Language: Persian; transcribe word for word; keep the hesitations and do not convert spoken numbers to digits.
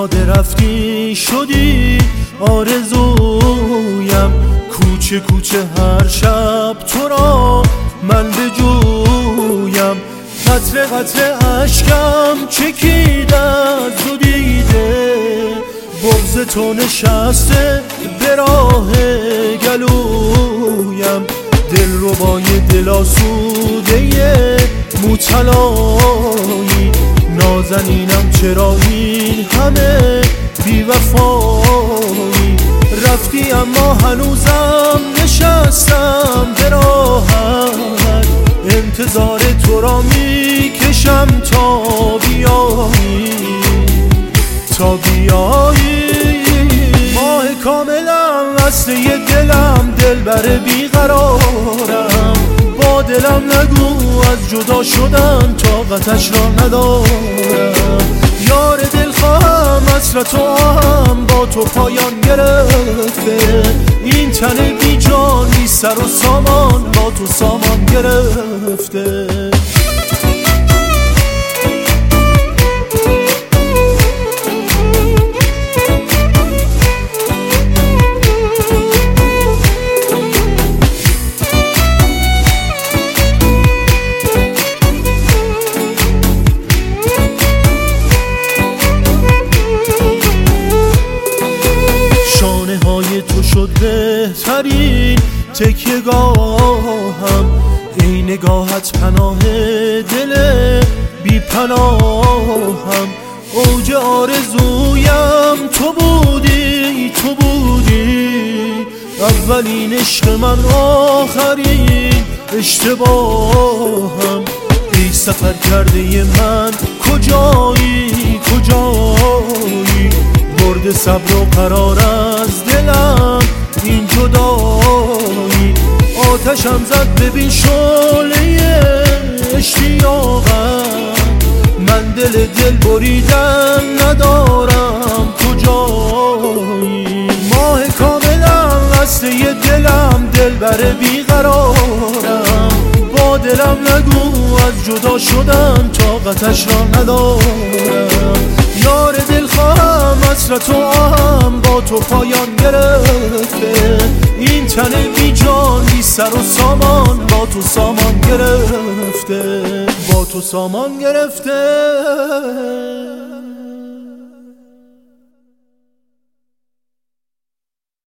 یاد رفتی شدی آرزویم، کوچه کوچه هر شب تو را من بجویم. قطره قطره اشکم چکیده از تو دیده، بغض تو نشسته به راه گلویم. دلربای دل آسوده موطلایی، نازنینم چرا این همه بی‌وفایی. رفتی اما هنوزم نشستم به راهت، انتظار تو را میکشم تا بیایی، تا بیایی. ماه کاملم وصله دلم، دلبر بیقرارم. با دلم نگو از جدا شدن طاقتش را ندارم. یار دلخواهم حسرت و آهم با تو پایان گرفته. این تن بی جان بی سر و سامان با تو سامان گرفته. تو شد بهترین تکیه‌گاهم، ای نگاهت پناه دل بی پناهم. اوج آرزویم تو بودی، تو بودی اولین عشق من، آخرین اشتباهم. ای سفر کرده من کجایی، کجایی؟ برد صبر و قرار از دلم این جدایی. آتشم زد ببین شعله اشتیاقم، من دل دل بریدن ندارم کجایی. ماه کاملم وصله دلم، دلبر بیقرارم. با دلم نگو از جدا شدن طاقتش را ندارم. یار دلخواهم حسرت و آهم با تو پایان گرفته. این تن بی جان بی سر و سامان با تو سامان گرفته، با تو سامان گرفته.